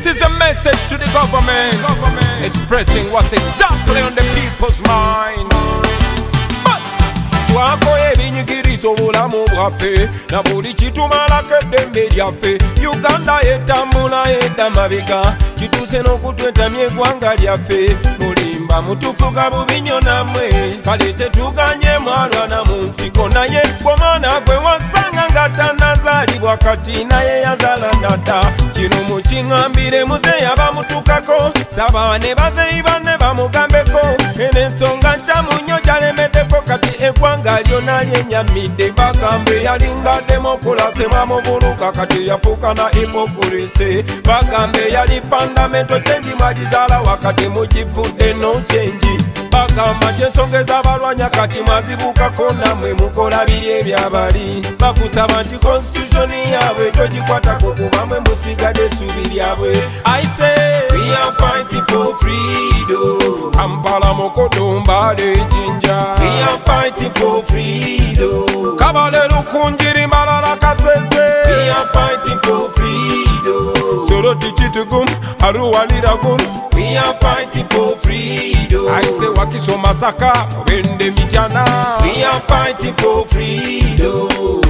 is a message to the government, expressing what's exactly on the people's mind. Twakoye ebinyigiriza obulamu bwaffe na buli kitumalako eddembe lyaffe. Uganda etambula edda mabega kituuse n'okutwetamya eggwanga lyaffe. Mulimba mutufuga bubi nnyo nammwe kale tetuganye mwalwana mu nsiko naye gw'omwana gwe wasanga nga tannazaalibwa kati naye yazaala nata. Kino mukiŋŋambire muzeeyi abamutukako sabaane bazeeyi banne bamugambeko eno ensonga nkyamu nnyo gyalemeddeko kati eggwanga lyonna lyenyamidde. Bagambe yalinga demokulasi bamubuluka kati yafuuka na hipokulisi. Bagambe yali fundamental change mwagizaala wakati mugifudde no change. Bagamba kyensonga ez'abalwanya kati mwazibukako nammwe mukola biri ebyabali. Bakusaba nti constitution yaabwe togikwatako kuba mwe musigadde essuubi lyabwe. I say we are fighting for freedom. Kampala Mukodo Mbale Jinja. We are fighting for freedom. Kabale Lukunjiri Mbalala Kasese. We are fighting for freedom. Soroti Chitugum Arua Liragum. We are fighting for freedom. I say Wakiso Masaka Wende Mitana. We are fighting for freedom.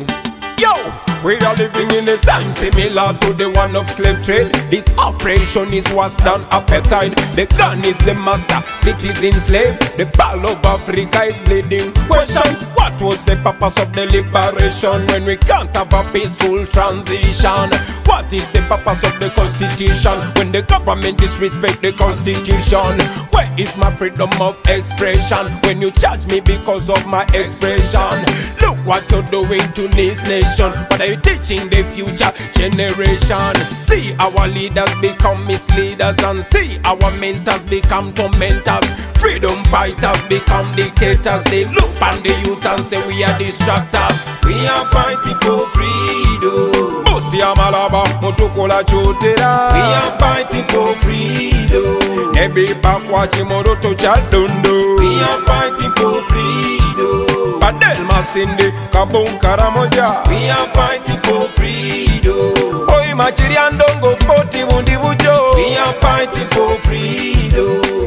Yo! We are living in a time similar to the one of slave trade. This operation is worse than apartheid. The gun is the master, citizen slave. The ball of Africa is bleeding. Question, what was the purpose of the liberation when we can't have a peaceful transition? What is the purpose of the constitution when the government disrespect the constitution? Where is my freedom of expression when you charge me because of my expression? Look what you're doing to this nation. What are you teaching the future generation? See our leaders become misleaders and see our mentors become tormentors. Freedom fighters become dictators. They look on the youth and say we are distractors. We are fighting for freedom. Busi Amalaba Mutukola Chotera. We are fighting for freedom. Nebi Pakwachi Moroto Chadondo. We are fighting for freedom. Padel Masinde Kabun Karamoja. We are fighting for freedom. Oi Machiri Andongo Foti Mundi Bujo. We are fighting for freedom.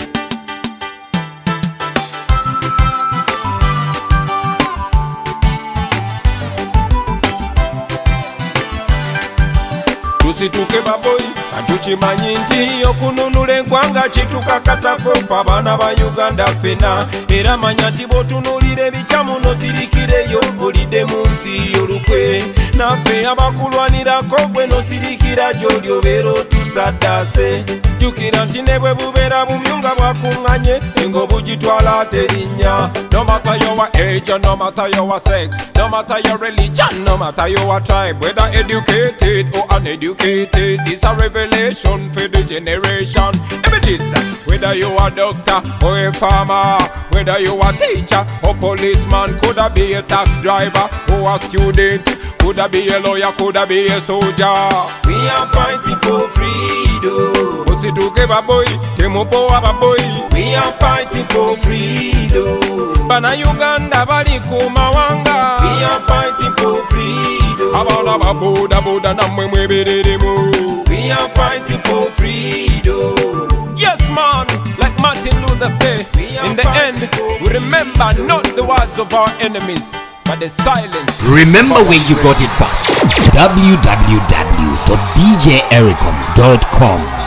Tusituke baboyi katukimanyi nti okununula eggwanga kitukakatako ffe abaana ba Uganda ffena. Era manya nti bw'otunuulira ebikyamu nosirikireyo bulidde mu nsi y'olukwe. Naffe abakulwanirako gwe nosirikira gy'oli obeera otusaddaase. Jjukira nti ne bwe bubeera bumyunga bwakuŋŋanye engo bugitwala ate erinnya. No matter your age, no matter your sex, no matter your religion, no matter your tribe, whether educated or uneducated, it's a revelation for the generation. Evidence, whether you are a doctor or a farmer, whether you are a teacher or policeman, could I be a tax driver or a student, could I be a lawyer, could I be a soldier. We are fighting for freedom. Usituke baboy, temupoa baboy. We are fighting for freedom. Bana Uganda bali kumawanga. We are fighting for freedom. Abala baboda boda namwe mwebereremu. We are fighting for freedom. Yes man, like Martin Luther said, in the end we remember not the words of our enemies, but the silence. Remember where you got it first. www.djericom.com